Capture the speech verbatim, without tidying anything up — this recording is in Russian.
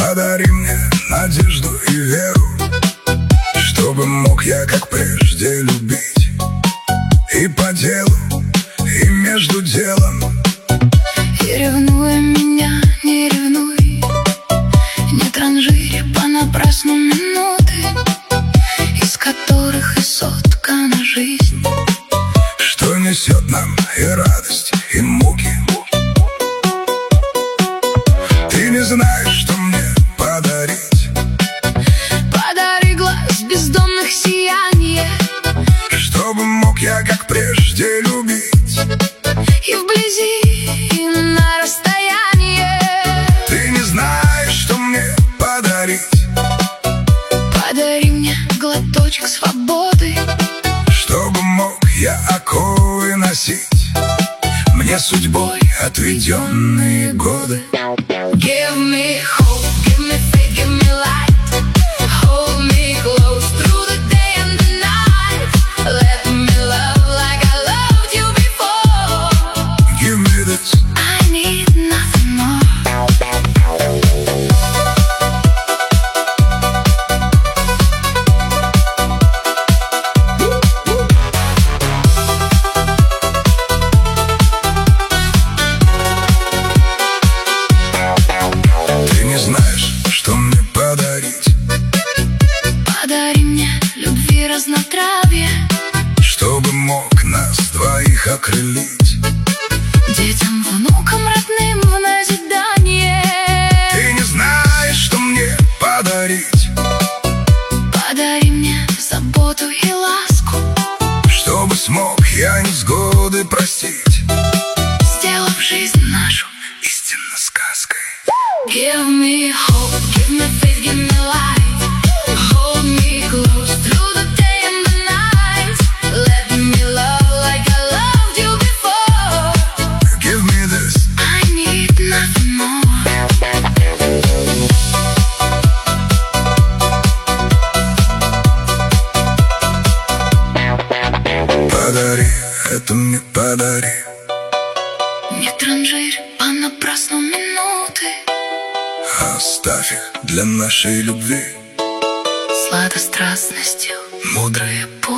Подари мне надежду и веру, чтобы мог я, как прежде, любить. И по делу, и между делом. И ревнуя меня, не ревнуй, не транжири понапрасну минуты, из которых и соткана жизнь, что несет нам и радость, и муки. Ты не знаешь, что мне подарить. Подари глаз бездонных сияние, чтобы мог я, как прежде, любить. И вблизи, и на расстояние. Ты не знаешь, что мне подарить. Подари мне глоточек свободы, чтобы мог я оковы носить, мне судьбой отведенные годы. Give me hope, give me faith, give me light. Hold me close through the day and the night. Let me love like I loved you before. Give me this. I need nothing more. Ты не знаешь, что мне подарить. Подари мне любви разнотравье, чтобы мог нас двоих окрылить. детям, внукам, родным в назидание. Ты не знаешь, что мне подарить. Подари мне заботу и ласку, чтобы смог я невзгоды простить, сделав жизнь нашу истинно сказкой. Give me hope, give me faith, give me light. Hold me close through the day and the night. Let me love like I loved you before. Give me this. I need nothing more. Подари, это мне подари. Не транжирь понапрасну минуты, Оставь их для нашей любви. сладострастностью Мудрые путь.